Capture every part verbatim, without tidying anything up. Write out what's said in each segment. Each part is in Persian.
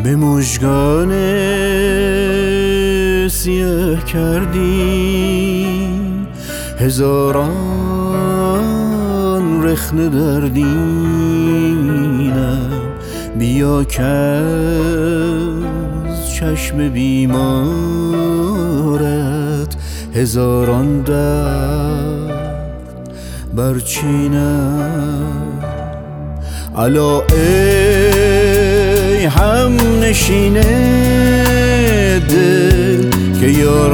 به مژگان سیه کردی هزاران رخنه در دینم، بیا که از چشم بیمارت هزاران درد برچینم. الا ای هم نشین دل که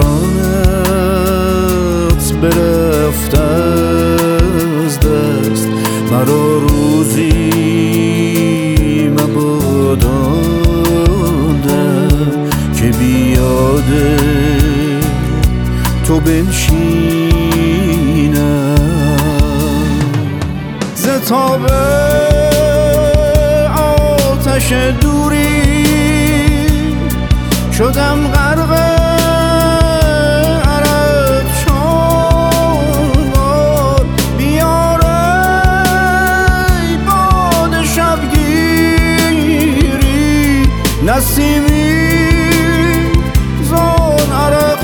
یارانت برفت از دست، مرا روزی مبادا دم که بیاد تو بنشینم. ز تاب آتش دوری شدم غرق عرق شمار، بیار ای باد شبگیری نسیمی زان عرق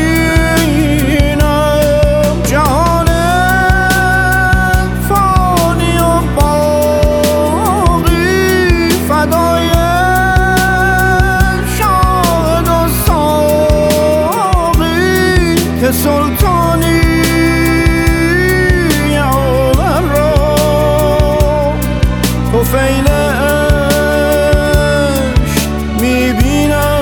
چینم. جهان فانی و باقی فدای شاهد و ساقی که سلطانی عالم را طفیل عشق میبینم.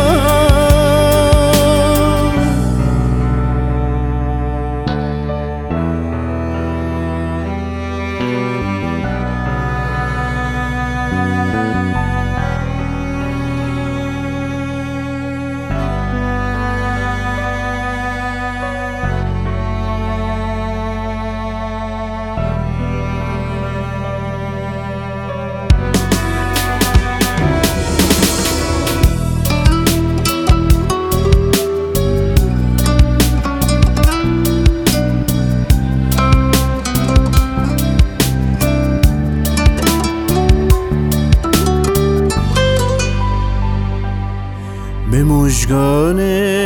به مژگان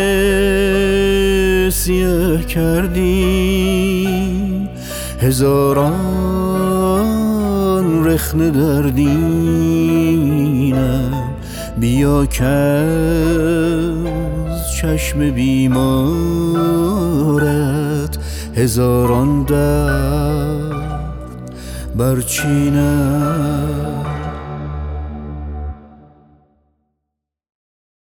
سیه کردی هزاران رخنه در دینم، بیا که از چشم بیمارت هزاران درد برچینم.